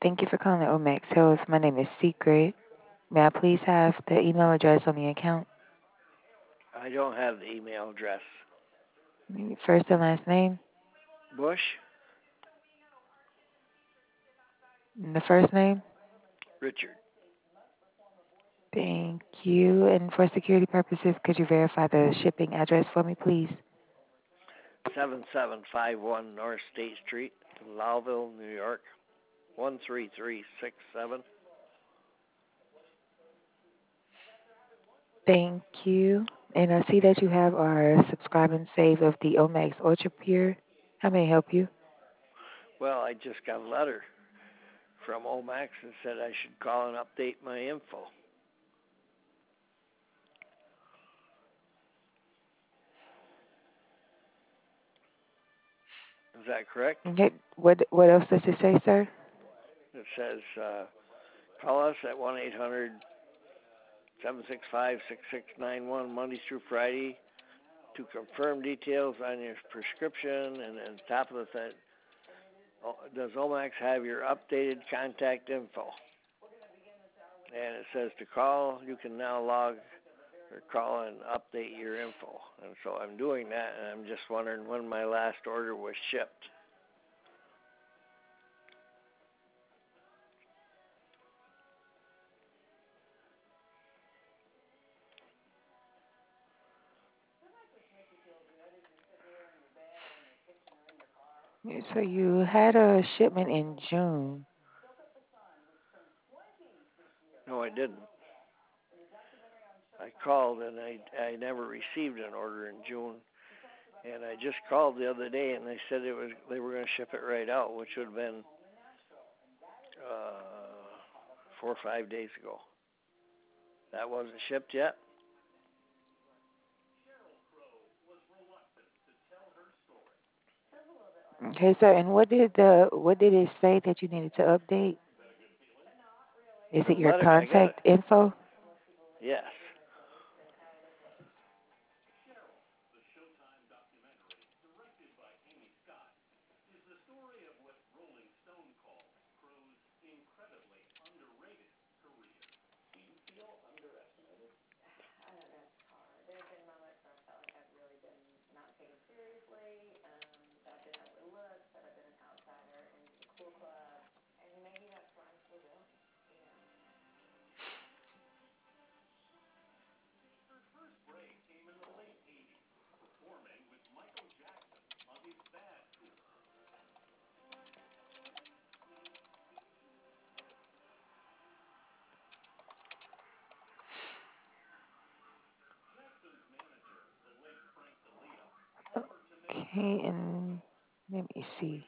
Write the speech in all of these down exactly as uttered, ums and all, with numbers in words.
Thank you for calling Omax Health. My name is Secret. May I please have the email address on the account? I don't have the email address. Maybe first and last name? Bush, And the first name? Richard, Thank you. And for security purposes, could you verify the shipping address for me, please? seven seven five one North State Street, Lowville, New York, one three three six seven. Thank you. And I see that you have our subscribe and save of the Omax Ultra Pure. How may I help you? Well, I just got a letter from Omax and said I should call and update my info. Is that correct? Okay. What What else does it say, sir? It says uh, call us at one eight hundred seven six five six six nine one Monday through Friday to confirm details on your prescription. And then top of the thing, does Omax have your updated contact info? And it says to call, you can now log or call and update your info. And so I'm doing that, and I'm just wondering when my last order was shipped. Yeah, so you had a shipment in June. No, I didn't. I called and I I never received an order in June, and I just called the other day and they said it was they were going to ship it right out, which would have been uh, four or five days ago. That wasn't shipped yet. Okay, sir. And what did the what did it say that you needed to update? Is The it your letter I got it. contact info? Yes. Okay, and let me see.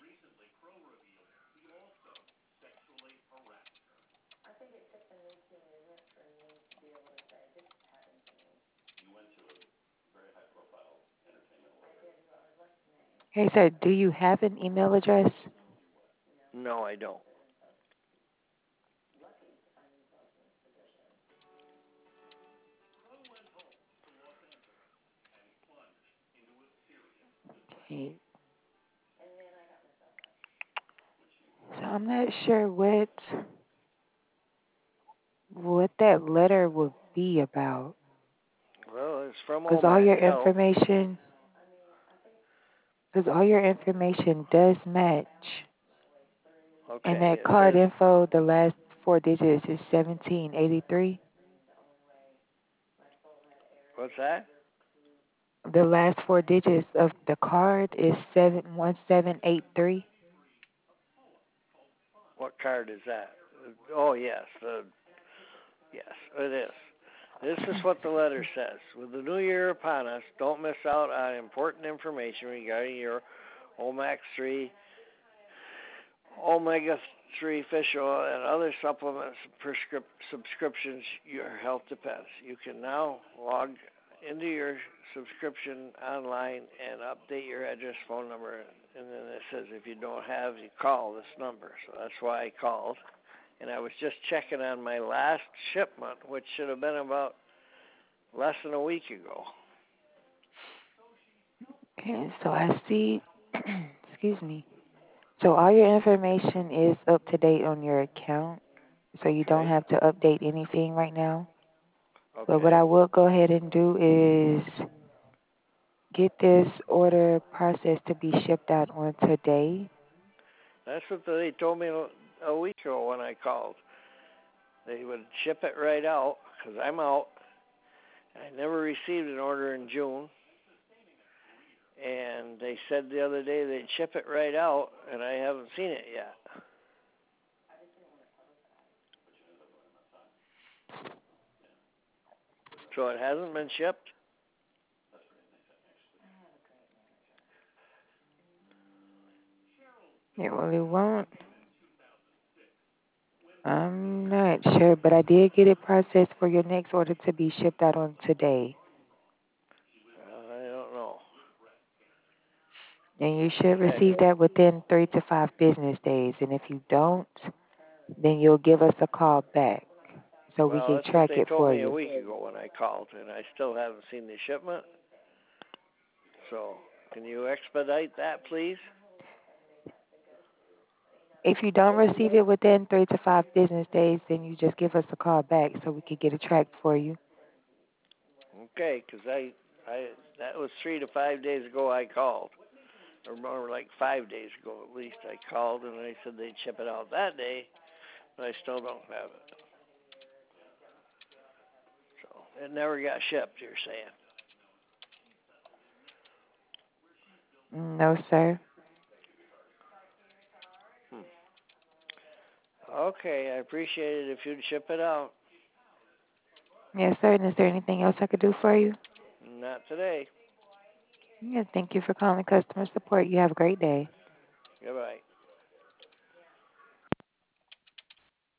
Hey, sir, do you have an email address? No, I don't. Okay, so I'm not sure what what that letter would be about, Well, it's from because all Omax your Health. information, because all your information does match, and Okay, that it card says info, the last four digits is seventeen eighty-three. what's that? The last four digits of the card is seven one seven eight three. What card is that? Oh yes, the yes, it is. This is what the letter says. With the new year upon us, don't miss out on important information regarding your Omax three, omega three fish oil, and other supplements prescrip- subscriptions your health depends. You can now log into your subscription online and update your address, phone number, and then it says if you don't have, you call this number. So that's why I called. And I was just checking on my last shipment, which should have been about less than a week ago. Okay, so I see, excuse me, So all your information is up to date on your account. So you don't Okay. have to update anything right now. But what Okay. I will go ahead and do is get this order processed to be shipped out on today. That's what they told me a a week ago when I called. They would ship it right out because I'm out. I never received an order in June, and they said the other day they'd ship it right out, and I haven't seen it yet. So it hasn't been shipped. It really won't. I'm not sure, but I did get it processed for your next order to be shipped out on today. Uh, I don't know. And you should Okay. receive that within three to five business days. And if you don't, then you'll give us a call back so we Well, can that's what track they it told for me a you. week ago when I called, and I still haven't seen the shipment. So can you expedite that, please? If you don't receive it within three to five business days, then you just give us a call back so we can get it tracked for you. Okay, 'cause I, I, that was three to five days ago I called, or more like five days ago at least. I called and they said they'd ship it out that day, but I still don't have it. So it never got shipped. You're saying? No, sir. Hmm. Okay, I appreciate it if you'd ship it out. Yes, sir. And is there anything else I could do for you? Not today. Yeah, thank you for calling customer support. You have a great day. Goodbye.